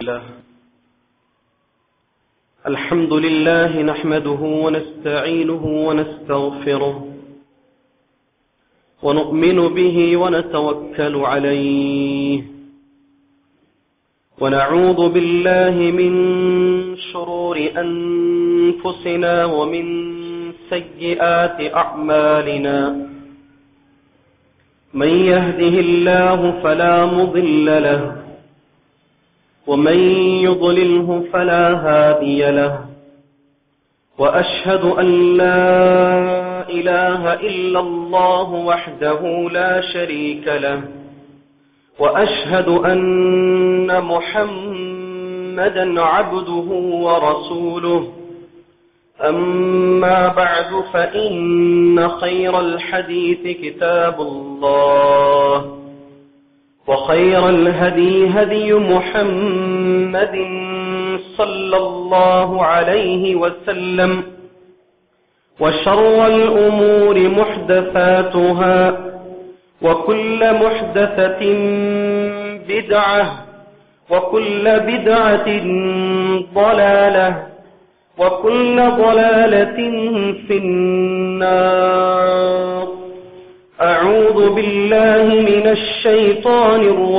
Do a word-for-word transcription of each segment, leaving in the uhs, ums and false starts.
الحمد لله نحمده ونستعينه ونستغفره ونؤمن به ونتوكل عليه ونعوذ بالله من شرور أنفسنا ومن سيئات أعمالنا من يهده الله فلا مضل له ومن يضلله فلا هادي له وأشهد أن لا إله إلا الله وحده لا شريك له وأشهد أن محمدا عبده ورسوله أما بعد فإن خير الحديث كتاب الله وخير الهدي هدي محمد صلى الله عليه وسلم وشر الأمور محدثاتها وكل محدثة بدعة وكل بدعة ضلالة وكل ضلالة في النار. أعوذ بالله من الشيطان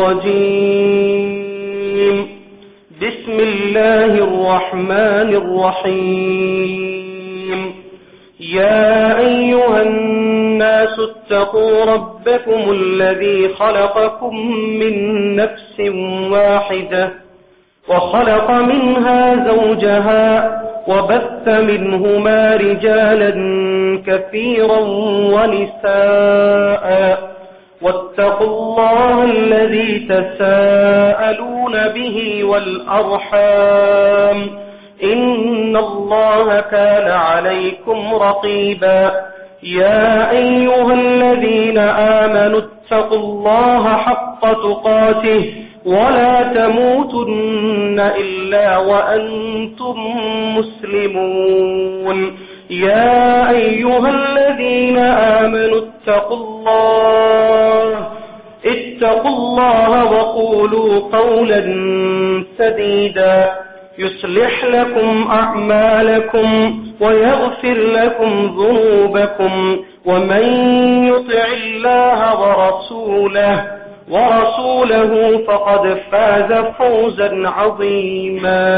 الرجيم. بسم الله الرحمن الرحيم. يا أيها الناس اتقوا ربكم الذي خلقكم من نفس واحدة وخلق منها زوجها وبث منهما رجالا كثيرا ونساء واتقوا الله الذي تساءلون به والأرحام إن الله كان عليكم رقيبا. يا أيها الذين آمنوا اتقوا الله حق تقاته ولا تموتن إلا وأنتم مسلمون. يا أيها الذين آمنوا اتقوا الله اتقوا الله وقولوا قولا سديدا يصلح لكم أعمالكم ويغفر لكم ذنوبكم ومن يطع الله ورسوله ورسوله فقد فاز فوزا عظيما.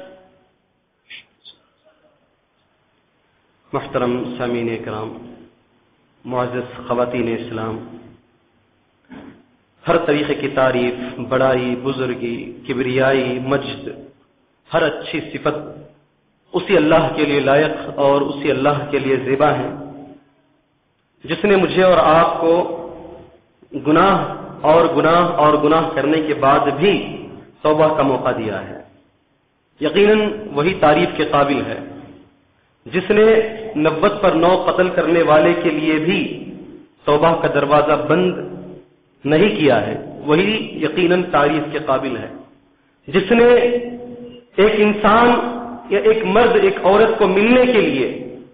محترم سامعین کرام، معزز خواتین اسلام، ہر طریقے کی تعریف، بڑائی، بزرگی، کبریائی، مجد، ہر اچھی صفت اسی اللہ کے لیے لائق اور اسی اللہ کے لیے زیبا ہے جس نے مجھے اور آپ کو گناہ اور گناہ اور گناہ کرنے کے بعد بھی توبہ کا موقع دیا ہے. یقیناً وہی تعریف کے قابل ہے جس نے نبت پر نو قتل کرنے والے کے لیے بھی توبہ کا دروازہ بند نہیں کیا ہے. وہی یقیناً تعریف کے قابل ہے جس نے ایک انسان یا ایک مرد ایک عورت کو ملنے کے لیے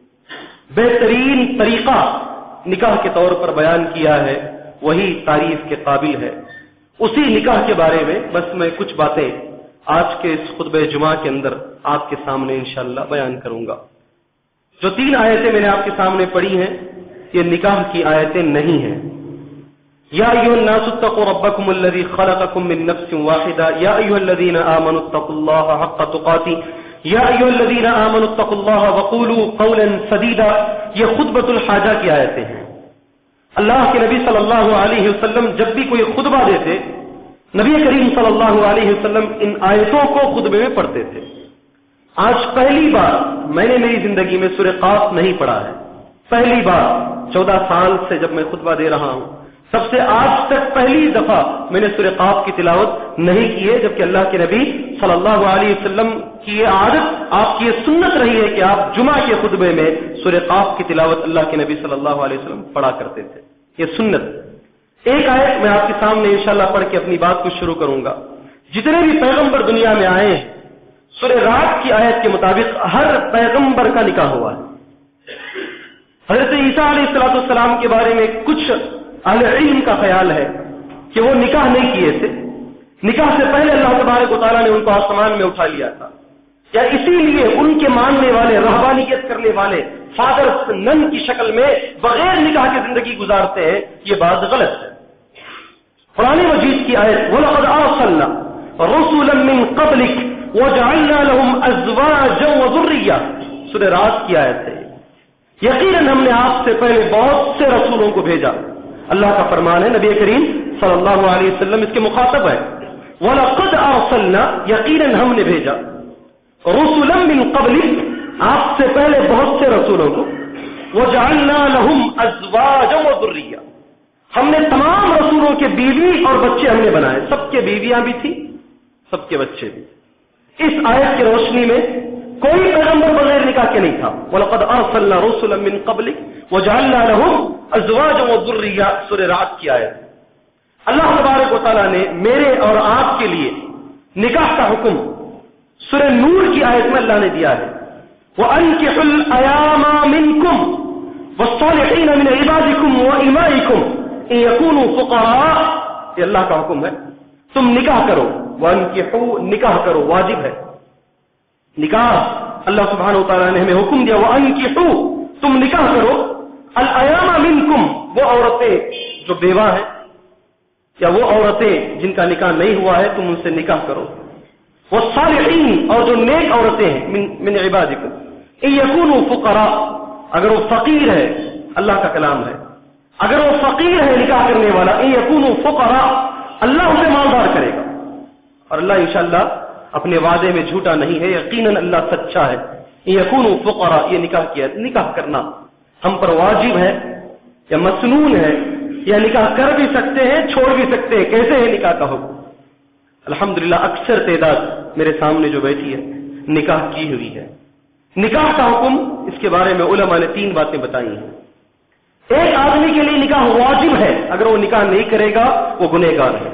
بہترین طریقہ نکاح کے طور پر بیان کیا ہے. وہی تعریف کے قابل ہے. اسی نکاح کے بارے میں بس میں کچھ باتیں آج کے اس خطبہ جمعہ کے اندر آپ کے سامنے انشاءاللہ بیان کروں گا. جو تین آیتیں میں نے آپ کے سامنے پڑھی ہیں یہ نکاح کی آیتیں نہیں ہیں. یا ایھا الناس اتقوا ربکم الذی خلقکم من نفس واحدہ یا ایھا الذین آمنوا اتقوا اللہ حق تقاتہ یا ایھا الذین آمنوا اتقوا اللہ وقولوا قولا سدیدا. یہ خطبۃ الحاجہ کی آیتیں ہیں. اللہ کے نبی صلی اللہ علیہ وسلم جب بھی کوئی خطبہ دیتے نبی کریم صلی اللہ علیہ وسلم ان آیتوں کو خطبے میں پڑھتے تھے. آج پہلی بار میں نے میری زندگی میں سورہ قاف نہیں پڑھا ہے. پہلی بار چودہ سال سے جب میں خطبہ دے رہا ہوں تب سے آج تک پہلی دفعہ میں نے سورہ قاف کی تلاوت نہیں کی ہے، جبکہ اللہ کے نبی صلی اللہ علیہ وسلم کی یہ عادت، آپ کی یہ سنت رہی ہے کہ آپ جمعہ کے خطبے میں سورہ قاف کی تلاوت اللہ کے نبی صلی اللہ علیہ وسلم پڑھا کرتے تھے. یہ سنت. ایک آیت میں آپ کے سامنے انشاءاللہ پڑھ کے اپنی بات کو شروع کروں گا. جتنے بھی پیغمبر دنیا میں آئے ہیں سورہ رات کی آیت کے مطابق ہر پیغمبر کا نکاح ہوا ہے. حضرت عیسیٰ علیہ الصلوۃ والسلام کے بارے میں کچھ اہل علم کا خیال ہے کہ وہ نکاح نہیں کیے تھے، نکاح سے پہلے اللہ تبارک و تعالیٰ نے ان کو آسمان میں اٹھا لیا تھا، یا اسی لیے ان کے ماننے والے رہبانیت کرنے والے فادر نن کی شکل میں بغیر نکاح کی زندگی گزارتے ہیں؟ یہ بات غلط ہے۔ قرآن مجید کی آیت وَلَقَدْ أَرْسَلْنَا رُسُلًا مِّن قَبْلِكَ وَجَعَلْنَا لَهُمْ أَزْوَاجًا وَذُرِّيَّةً، سورہ رات کی آیت ہے۔ یقیناً ہم نے آپ سے پہلے بہت سے رسولوں کو بھیجا، اللہ کا فرمان ہے، نبی کریم صلی اللہ علیہ وسلم اس کے مخاطب ہے۔ وَلَقَدْ أَرْسَلْنَا، یقیناً ہم نے بھیجا، رُسُلًا مِّن قَبْلِكَ، آپ سے پہلے بہت سے رسولوں کو، وَجَعَلْنَا لَهُمْ أَزْوَاجًا وَذُرِّيَّةً، ہم نے تمام رسولوں کے بیوی اور بچے ہم نے بنائے، سب کے بیویاں بھی تھی، سب کے بچے بھی۔ اس آیت کی روشنی میں کوئی پیغمبر بغیر نکاح کے نہیں تھا۔ وَلَقَدْ أَرْسَلْنَا رُسُلًا مِّن قَبْلِكَ وَجَعَلْنَا لَهُمْ أَزْوَاجًا وَذُرِّيَّةً، سورہ رات کی آیت۔ اللہ تبارک و تعالیٰ نے میرے اور آپ کے لیے نکاح کا حکم سورہ نور کی آیت میں اللہ نے دیا ہے، وَأَنكِحُوا الْأَيَامَ مِنكُمْ وَالصَّالِحِينَ مِنْ عِبَادِكُمْ وَإِمَائِكُمْ إِن يَكُونُوا فُقَرَاءَ، یہ اللہ کا حکم ہے، تم نکاح کرو، وَأَنكِحُوا، نکاح کرو، واجب ہے نکاح۔ اللہ سبحانہ وتعالیٰ نے ہمیں حکم دیا وَأَنكِحُوا، تم نکاح کرو، الْأَيَامَ مِنكُمْ، وہ عورتیں جو بیوہ ہیں یا وہ عورتیں جن کا نکاح نہیں ہوا ہے تم ان سے نکاح کرو، والصالحین، اور جو نیک عورتیں ہیں، من من عبادکم ان یکونوا فقراء، اگر وہ فقیر ہے، اللہ کا کلام ہے، اگر وہ فقیر ہے نکاح کرنے والا، ان یکونوا فقراء، اللہ اسے مالدار کرے گا، اور اللہ انشاءاللہ اپنے وعدے میں جھوٹا نہیں ہے، یقیناً اللہ سچا ہے۔ ان یکونوا فقراء، یہ نکاح کیا، نکاح کرنا ہم پر واجب ہے یا مسنون ہے، یا نکاح کر بھی سکتے ہیں چھوڑ بھی سکتے ہیں، کیسے ہے نکاح کا حکم؟ الحمدللہ اکثر تعداد میرے سامنے جو بیٹھی ہے نکاح کی ہوئی ہے۔ نکاح کا حکم، اس کے بارے میں علماء نے تین باتیں بتائی ہیں۔ ایک آدمی کے لیے نکاح واجب ہے، اگر وہ نکاح نہیں کرے گا وہ گنہگار ہے۔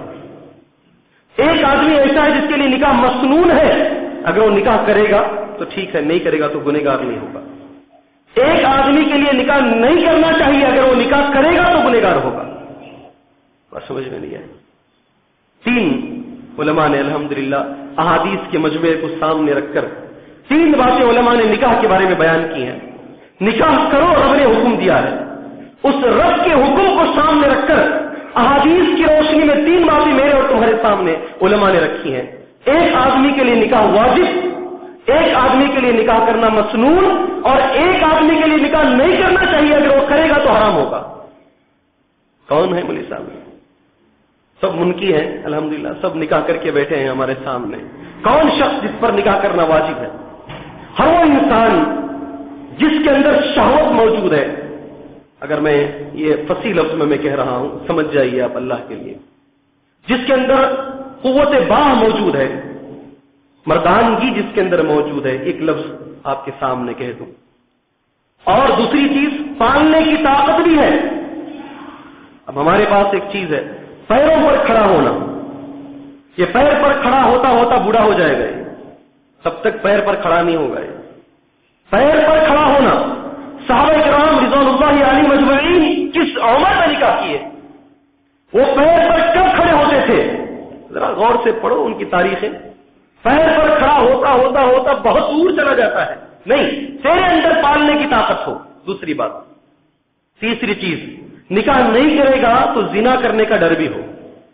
ایک آدمی ایسا ہے جس کے لیے نکاح مسنون ہے، اگر وہ نکاح کرے گا تو ٹھیک ہے، نہیں کرے گا تو گنہگار نہیں ہوگا۔ ایک آدمی کے لیے نکاح نہیں کرنا چاہیے، اگر وہ نکاح کرے گا تو گنہگار ہوگا۔ بات سمجھ میں نہیں آئی؟ تین علماء نے الحمدللہ احادیث کے مجموعے کو سامنے رکھ کر تین باتیں علماء نے نکاح کے بارے میں بیان کی ہیں۔ نکاح کرو، رب نے حکم دیا ہے، اس رب کے حکم کو سامنے رکھ کر احادیث کی روشنی میں تین باتیں میرے اور تمہارے سامنے علماء نے رکھی ہیں۔ ایک آدمی کے لیے نکاح واجب، ایک آدمی کے لیے نکاح کرنا مسنون، اور ایک آدمی کے لیے نکاح نہیں کرنا چاہیے، اگر وہ کرے گا تو حرام ہوگا۔ کون ہے مولوی صاحب؟ سب منکی ہیں الحمدللہ، سب نکاح کر کے بیٹھے ہیں ہمارے سامنے۔ کون شخص جس پر نکاح کرنا واجب ہے؟ ہر وہ انسان جس کے اندر شہوت موجود ہے، اگر میں یہ فصیح لفظ میں میں کہہ رہا ہوں سمجھ جائیے آپ اللہ کے لیے، جس کے اندر قوت باہ موجود ہے، مردانگی جس کے اندر موجود ہے، ایک لفظ آپ کے سامنے کہہ دوں، اور دوسری چیز پالنے کی طاقت بھی ہے۔ اب ہمارے پاس ایک چیز ہے پیروں پر کھڑا ہونا، یہ پیر پر کھڑا ہوتا ہوتا بوڑھا ہو جائے گا، تب تک پیر پر کھڑا نہیں ہوگا۔ پیر پر کھڑا ہونا، صحابہ کرام رضوان اللہ علیہم اجمعین کس عمر میں نکاح کیے، وہ پیر پر کب کھڑے ہوتے تھے؟ ذرا غور سے پڑھو ان کی تاریخیں۔ پیر پر کھڑا ہوتا ہوتا ہوتا بہت دور چلا جاتا ہے، نہیں، تیرے اندر پالنے کی طاقت ہو، دوسری بات۔ تیسری چیز، نکاح نہیں کرے گا تو زنا کرنے کا ڈر بھی ہو۔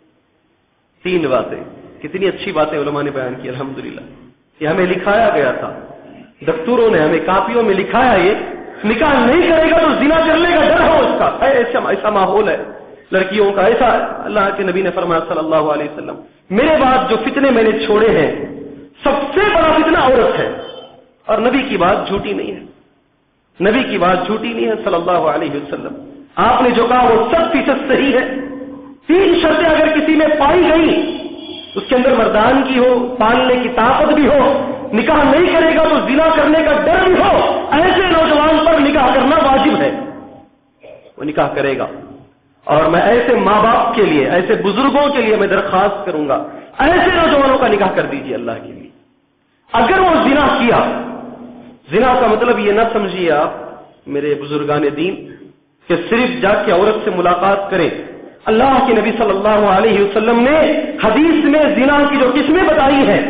تین باتیں، کتنی اچھی باتیں علماء نے بیان کی الحمدللہ۔ یہ ہمیں لکھایا گیا تھا، دفتروں نے ہمیں کاپیوں میں لکھایا، یہ نکاح نہیں کرے گا تو زنا کرنے کا ڈر ہو اس کا، ایسا ایسا ماحول ہے لڑکیوں کا، ایسا اللہ کے نبی نے فرمایا صلی اللہ علیہ وسلم، میرے بعد جو فتنے میں نے چھوڑے ہیں سب سے بڑا فتنہ عورت ہے، اور نبی کی بات جھوٹی نہیں ہے، نبی کی بات جھوٹی نہیں ہے صلی اللہ علیہ وسلم۔ آپ نے جو کہا وہ سب فیصد صحیح ہے۔ تین شرطیں اگر کسی میں پائی گئی، اس کے اندر مردانگی ہو، پالنے کی طاقت بھی ہو، نکاح نہیں کرے گا تو زنا کرنے کا ڈر بھی ہو، ایسے نوجوان پر نکاح کرنا واجب ہے، وہ نکاح کرے گا۔ اور میں ایسے ماں باپ کے لیے، ایسے بزرگوں کے لیے میں درخواست کروں گا، ایسے نوجوانوں کا نکاح کر دیجیے اللہ کے لیے۔ اگر وہ زنا کیا، زنا کا مطلب یہ نہ سمجھیے آپ میرے بزرگان دین کہ صرف جا کے عورت سے ملاقات کریں، اللہ کے نبی صلی اللہ علیہ وسلم نے حدیث میں زنا کی جو قسمیں بتائی ہیں،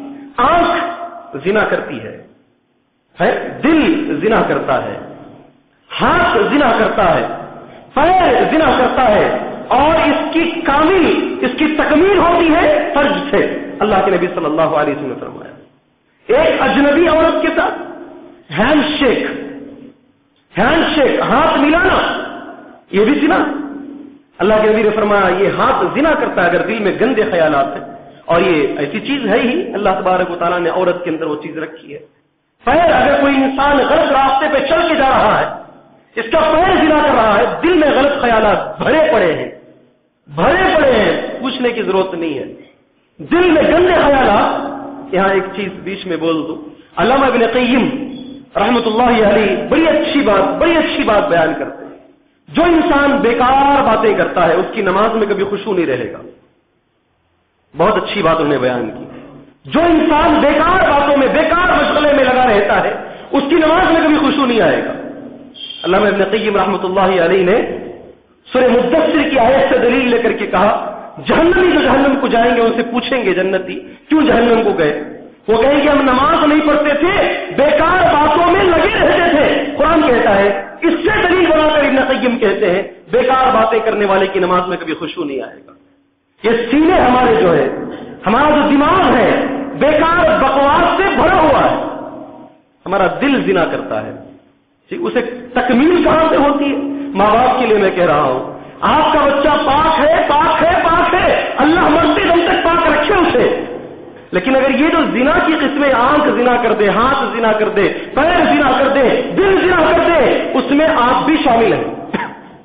آنکھ زنا کرتی ہے، دل زنا کرتا ہے، ہاتھ زنا کرتا ہے، پیر زنا کرتا ہے، اور اس کی کامل اس کی تکمیل ہوتی ہے فرج سے۔ اللہ کے نبی صلی اللہ علیہ وسلم نے فرمایا ایک اجنبی عورت کے ساتھ ہینڈ شیک ہینڈ شیک ہاتھ ملانا، یہ بھی زنا۔ اللہ کے نبی نے فرمایا یہ ہاتھ زنا کرتا ہے اگر دل میں گندے خیالات ہیں، اور یہ ایسی چیز ہے ہی، اللہ تبارک و تعالیٰ نے عورت کے اندر وہ چیز رکھی ہے۔ پیر، اگر کوئی انسان غلط راستے پہ چل کے جا رہا ہے، اس کا پیر زنا کر رہا ہے، دل میں غلط خیالات بھرے پڑے ہیں بھرے پڑے ہیں پوچھنے کی ضرورت نہیں ہے، دل میں گندے خیالات۔ یہاں ایک چیز بیچ میں بول دوں، علامہ ابن قیم رحمۃ اللہ علیہ بڑی اچھی بات بڑی اچھی بات بیان کرتے ہیں، جو انسان بیکار باتیں کرتا ہے اس کی نماز میں کبھی خشوع نہیں رہے گا۔ بہت اچھی بات انہوں نے بیان کی، جو انسان بیکار باتوں میں بیکار مشغلے میں لگا رہتا ہے اس کی نماز میں کبھی خشوع نہیں آئے گا۔ علامہ ابن قیم رحمۃ اللہ علیہ نے سورہ مدثر کی آیت سے دلیل لے کر کے کہا، جہنمی جو جہنم کو جائیں گے ان سے پوچھیں گے جنتی کیوں جہنم کو گئے؟ وہ کہیں گے ہم نماز نہیں پڑھتے تھے، بیکار باتوں میں لگے رہتے تھے۔ قرآن کہتا ہے، اس سے دلیل بنا کر ابن قیم کہتے ہیں بیکار باتیں کرنے والے کی نماز میں کبھی خشوع نہیں آئے گا۔ یہ سینے ہمارے جو ہے، ہمارا جو دماغ ہے بیکار بکواس سے بھرا ہوا ہے، ہمارا دل زنا کرتا ہے، اسے تکمیل کہاں سے ہوتی ہے؟ ماں باپ کے لیے میں کہہ رہا ہوں، آپ کا بچہ پاک ہے پاک ہے پاک ہے، اللہ مرتے دم تک پاک رکھے اسے، لیکن اگر یہ جو زنا کی قسمیں آنکھ زنا کر دے، ہاتھ زنا کر دے، پیر زنا کر دے، دل زنا کر دے، اس میں آپ بھی شامل ہیں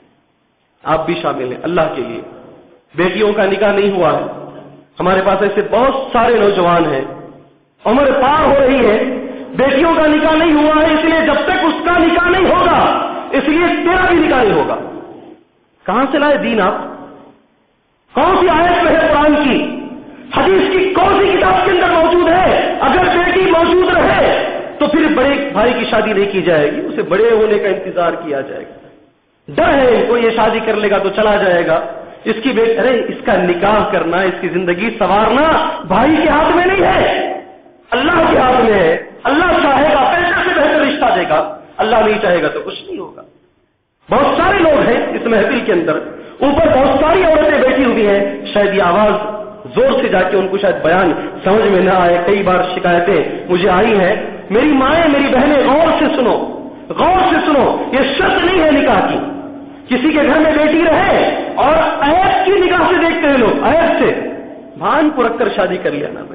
آپ بھی شامل ہیں۔ اللہ کے لیے بیٹیوں کا نکاح نہیں ہوا ہے، ہمارے پاس ایسے بہت سارے نوجوان ہیں، عمر پار ہو رہی ہے، بیٹیوں کا نکاح نہیں ہوا ہے، اس لیے جب تک اس کا نکاح نہیں ہوگا اس لیے تیرا بھی نکاح نہیں ہوگا۔ کہاں سے لائے دین آپ؟ کون سی آیت میں ہے قرآن کی؟ حدیث کی کون سی کتاب کے اندر موجود ہے؟ اگر بیٹی موجود رہے تو پھر بڑے بھائی کی شادی نہیں کی جائے گی، اسے بڑے ہونے کا انتظار کیا جائے گا۔ ڈر ہے کوئی یہ شادی کر لے گا تو چلا جائے گا، اس کی بیٹی، ارے اس کا نکاح کرنا، اس کی زندگی سنوارنا بھائی کے ہاتھ میں نہیں ہے، اللہ کے ہاتھ میں ہے۔ اللہ چاہے گا پیسے سے بہتر رشتہ دے گا، اللہ نہیں چاہے گا تو کچھ نہیں ہوگا۔ بہت سارے لوگ ہیں اس محفل کے اندر، اوپر بہت ساری عورتیں بیٹھی ہوئی ہیں، شاید یہ آواز زور سے جا کے ان کو شاید بیان سمجھ میں نہ آئے، کئی بار شکایتیں مجھے آئی ہیں۔ میری مائیں میری بہنیں غور سے سنو غور سے سنو یہ شرط نہیں ہے نکاح کی، کسی کے گھر میں بیٹی رہے اور عیب کی نگاہ سے دیکھتے ہیں لوگ، عیب سے بھان کو رکھ کر شادی کر لیا نا بھائی،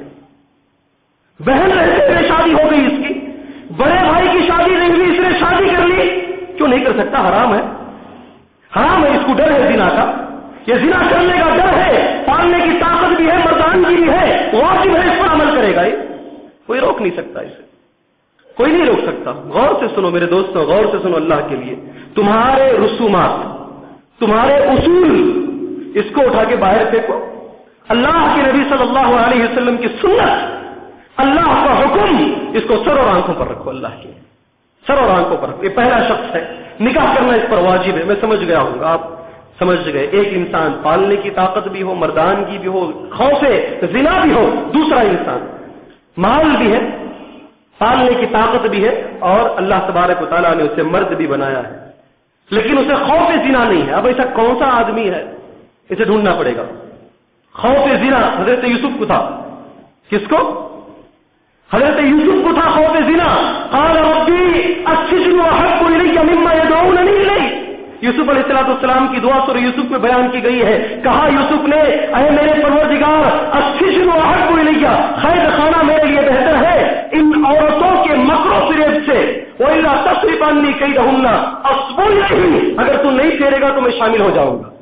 بہن رہتے ہوئے شادی ہو گئی اس کی، بڑے بھائی کی شادی نہیں ہوئی اس نے شادی کر لی، کیوں نہیں کر سکتا؟ حرام ہے حرام ہے، اس کو ڈر ہے زنا کا، یہ زنا کرنے کا ڈر ہے، پالنے کی طاقت بھی ہے، مردانگی بھی ہے، واجب ہے اس پر عمل کرے گا، یہ کوئی روک نہیں سکتا، اسے کوئی نہیں روک سکتا۔ غور سے سنو میرے دوستوں، غور سے سنو اللہ کے لیے، تمہارے رسومات، تمہارے اصول، اس کو اٹھا کے باہر پھینکو۔ اللہ کے نبی صلی اللہ علیہ وسلم کی سنت، اللہ کا حکم، اس کو سر اور آنکھوں پر رکھو، اللہ کے سر اور آنکھوں پر رکھو۔ یہ پہلا شخص ہے، نکاح کرنا اس پر واجب ہے، میں سمجھ گیا ہوں آپ سمجھ گئے، ایک انسان پالنے کی طاقت بھی ہو، مردانگی بھی ہو، خوف زنا بھی ہو، دوسرا انسان مال بھی ہے، پالنے کی طاقت بھی ہے، اور اللہ تبارک و تعالیٰ نے اسے مرد بھی بنایا ہے، لیکن اسے خوف زنا نہیں ہے۔ اب ایسا کون سا آدمی ہے؟ اسے ڈھونڈنا پڑے گا۔ خوف زنا حضرت یوسف کو تھا، کس کو؟ حضرت یوسف کو تھا خوف زنا۔ قال ربی السجن احب الی مما یدعوننی الیہ، یوسف علیہ الصلوۃ والسلام کی دعا سورہ یوسف میں بیان کی گئی ہے، کہا یوسف نے اے میرے پروردگار السجن احب الی، قید خانہ میرے لیے بہتر ہے ان عورتوں کے مکر و فریب سے، وَإِلَّا تَصْرِفْ عَنِّي كَيْدَهُنَّ أَصْبُ إِلَيْهِنَّ، اگر تم نہیں پھیرے گا تو میں شامل ہو جاؤں گا۔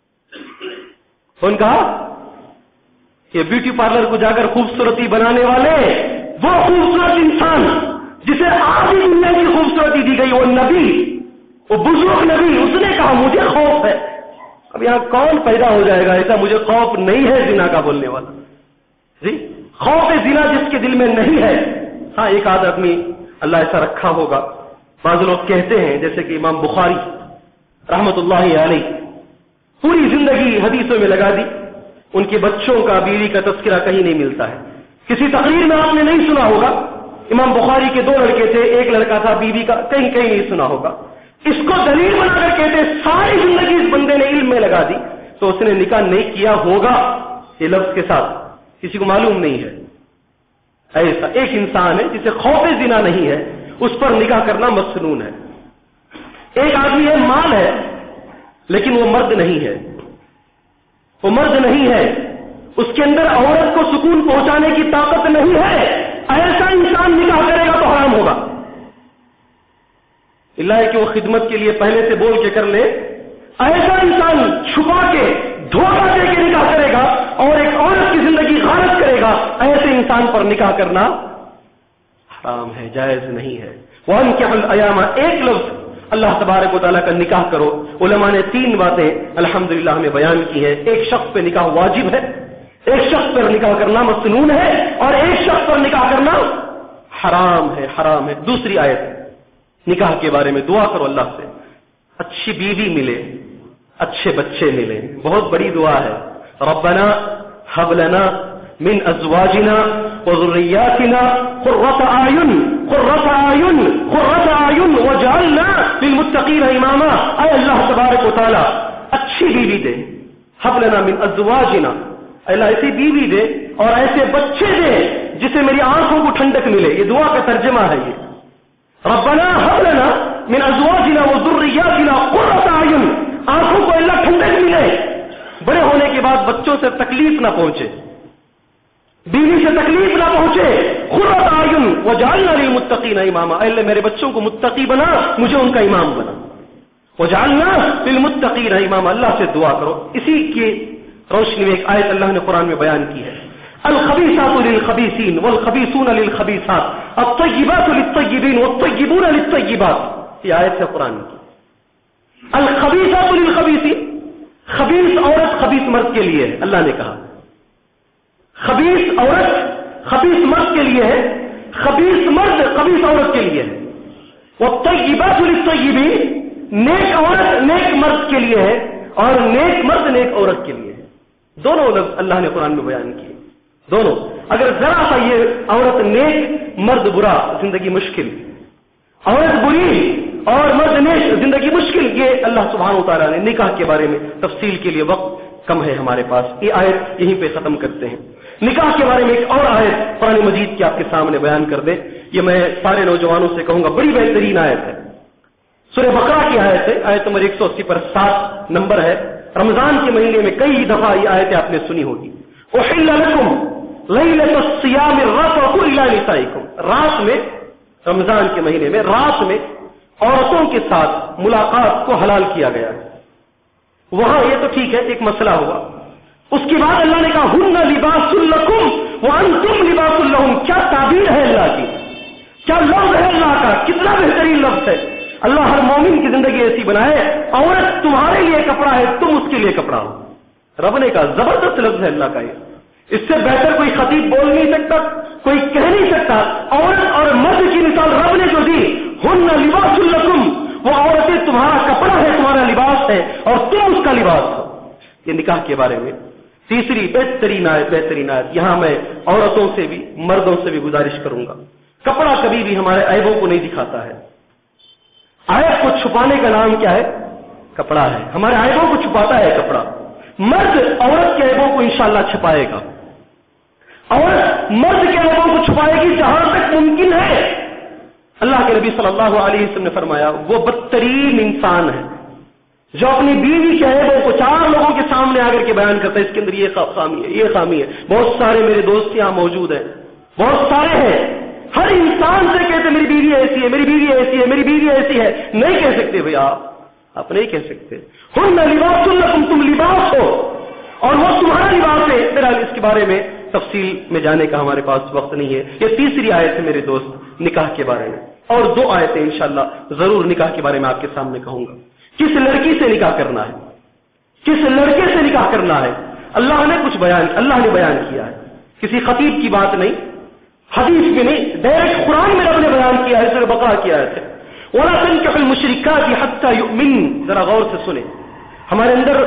ان کہا کہ بیوٹی پارلر کو جا کر خوبصورتی بنانے والے، وہ خوبصورت انسان جسے آدھی دنیا کی خوبصورتی دی گئی، وہ نبی، وہ بزرگ نبی، اس نے کہا مجھے خوف ہے۔ اب یہاں کون پیدا ہو جائے گا ایسا مجھے خوف نہیں ہے زنا کا بولنے والا؟ جی خوف زنا جس کے دل میں نہیں ہے، ہاں ایک آدھ آدمی اللہ ایسا رکھا ہوگا۔ بعض لوگ کہتے ہیں جیسے کہ امام بخاری رحمت اللہ علیہ، پوری زندگی حدیثوں میں لگا دی، ان کے بچوں کا، بیوی کا تذکرہ کہیں نہیں ملتا ہے. کسی تقریر میں آپ نے نہیں سنا ہوگا امام بخاری کے دو لڑکے تھے، ایک لڑکا تھا، بیوی کا کہیں کہیں نہیں سنا ہوگا. اس کو دلیل بنا کر کہتے ساری زندگی اس بندے نے علم میں لگا دی تو اس نے نکاح نہیں کیا ہوگا یہ لفظ کے ساتھ، کسی کو معلوم نہیں ہے. ایسا ایک انسان ہے جسے خوف زنا نہیں ہے، اس پر نکاح کرنا مسنون ہے. ایک آدمی ہے، مال ہے لیکن وہ مرد نہیں ہے، وہ مرد نہیں ہے، اس کے اندر عورت کو سکون پہنچانے کی طاقت نہیں ہے. ایسا انسان نکاح کرے گا تو حرام ہوگا. اللہ ہے کہ وہ خدمت کے لیے پہلے سے بول کے کر لے. ایسا انسان چھپا کے دھوکہ دے کے نکاح کرے گا اور ایک عورت کی زندگی غارت کرے گا، ایسے انسان پر نکاح کرنا حرام ہے، جائز نہیں ہے. وَأَنكِحُوا الْأَيَامَ، ایک لفظ اللہ تبارک و تعالیٰ کا نکاح کرو. علماء نے تین باتیں الحمدللہ ہمیں بیان کی ہیں. ایک شخص پہ نکاح واجب ہے، ایک شخص پر نکاح کرنا مسنون ہے، اور ایک شخص پر نکاح کرنا حرام ہے، حرام ہے. دوسری آیت نکاح کے بارے میں دعا کرو اللہ سے، اچھی بیوی ملے، اچھے بچے ملے. بہت بڑی دعا ہے. ربنا هب لنا من ازواجنا وذرياتنا قرة اعين قرة اعين قرة اعين واجعلنا للمتقين اماما. اے اللہ تبارک و تعالی اچھی بیوی دے. هب لنا من ازواجنا، اللہ ایسی بیوی دے اور ایسے بچے دے جسے میری آنکھوں کو ٹھنڈک ملے. یہ دعا کا ترجمہ ہے. یہ ربنا هب لنا من ازواجنا وذرياتنا قرة اعين، آنکھوں کو اللہ ٹھنڈک ملے، بڑے ہونے کے بعد بچوں سے تکلیف نہ پہنچے، بیوی سے تکلیف نہ پہنچے. قرۃ اعین وجعلنا للمتقین اماما، اے اللہ میرے بچوں کو متقی بنا، مجھے ان کا امام بنا. وجعلنا للمتقین اماما، اللہ سے دعا کرو. اسی کی روشنی میں ایک آیت اللہ نے قرآن میں بیان کی ہے. الخبیثات للخبیثین والخبیثون للخبیثات الطیبات للطیبین والطیبون للطیبات. یہ آیت ہے قرآن کی. الخبیثات للخبیثین، خبیث عورت خبیث مرد کے لیے ہے، اللہ نے کہا. خبیث عورت خبیث مرد کے لیے ہے، خبیث مرد خبیث عورت کے لیے ہے. والطیبات للطیبین، نیک عورت نیک مرد کے لیے ہے اور نیک مرد نیک عورت کے لیے ہے. دونوں لفظ اللہ نے قرآن میں بیان کیے. دونوں. اگر ذرا سا یہ عورت نیک مرد برا، زندگی مشکل. عورت بری اور مرد نیک، زندگی مشکل. یہ اللہ سبحانہ وتعالیٰ نے نکاح کے بارے میں تفصیل کے لیے، وقت کم ہے ہمارے پاس، یہ آیت یہیں پہ ختم کرتے ہیں. نکاح کے بارے میں ایک اور آیت قرآن مجید کی آپ کے سامنے بیان کر دے. یہ میں سارے نوجوانوں سے کہوں گا، بڑی بہترین آیت ہے. سورہ بقرہ کی آیت ہے، آیت نمبر ایک سو اسی پر سات نمبر ہے. رمضان کے مہینے میں کئی دفعہ یہ آیتیں آپ نے سنی ہوگی. احل لکم لیلۃ الصیام الرفث الی نسائکم، رات میں، رمضان کے مہینے میں رات میں عورتوں کے ساتھ ملاقات کو حلال کیا گیا ہے. وہاں یہ تو ٹھیک ہے، ایک مسئلہ ہوا. اس کے بعد اللہ نے کہا ہن لباس لکم وانتم لباس لہم. کیا تعبیر ہے اللہ کی، کیا لفظ ہے اللہ کا، کتنا بہترین لفظ ہے. اللہ ہر مومن کی زندگی ایسی بنائے، عورت تمہارے لیے کپڑا ہے، تم اس کے لیے کپڑا ہو. رب نے کہا، زبردست لفظ ہے اللہ کا. یہ اس سے بہتر کوئی خطیب بول نہیں سکتا، کوئی کہہ نہیں سکتا. عورت اور مرد کی مثال رب نے جو دی، ہن لباس لکم، وہ عورتیں تمہارا کپڑا ہے، تمہارا لباس ہے اور تم اس کا لباس ہو. یہ نکاح کے بارے میں تیسری بہترین آیت بہترین آیت. یہاں میں عورتوں سے بھی مردوں سے بھی گزارش کروں گا، کپڑا کبھی بھی ہمارے عیبوں کو نہیں دکھاتا ہے. عیب کو چھپانے کا نام کیا ہے؟ کپڑا ہے. ہمارے عیبوں کو چھپاتا ہے کپڑا. مرد عورت کے عیبوں کو انشاءاللہ چھپائے گا، عورت مرد کے عیبوں کو چھپائے گی جہاں تک ممکن ہے. اللہ کے نبی صلی اللہ علیہ وسلم نے فرمایا، وہ بدترین انسان ہے جو اپنی بیوی کے عیبوں کو چار لوگوں کے سامنے آ کر کے بیان کرتا ہے، اس کے اندر یہ خامی ہے، یہ خامی ہے. بہت سارے میرے دوست یہاں موجود ہیں، بہت سارے ہیں. ہر انسان سے کہتے میری بیوی ایسی ہے، میری بیوی ایسی ہے، میری بیوی ایسی ہے. نہیں کہہ سکتے بھئی، آپ آپ نہیں کہہ سکتے. ہن لباس لکم، تم لباس ہو اور وہ تمہارا لباس ہے. پھر اس کے بارے میں تفصیل میں جانے کا ہمارے پاس وقت نہیں ہے. یہ تیسری آیت ہے میرے دوست نکاح کے بارے میں، اور دو آیتیں انشاءاللہ ضرور نکاح کے بارے میں آپ کے سامنے کہوں گا. کس لڑکی سے نکاح کرنا ہے، کس لڑکے سے نکاح کرنا ہے، اللہ نے کچھ بیان اللہ نے بیان کیا ہے. کسی خطیب کی بات نہیں، حدیث میں نہیں، ڈائریکٹ قرآن میں رب نے بیان کیا ہے. سورہ بقرہ کی آیت ہے، وَلَا تَنكِحُوا الْمُشْرِكَاتِ حَتَّى يُؤْمِنْ. ذرا غور سے سنیں. ہمارے اندر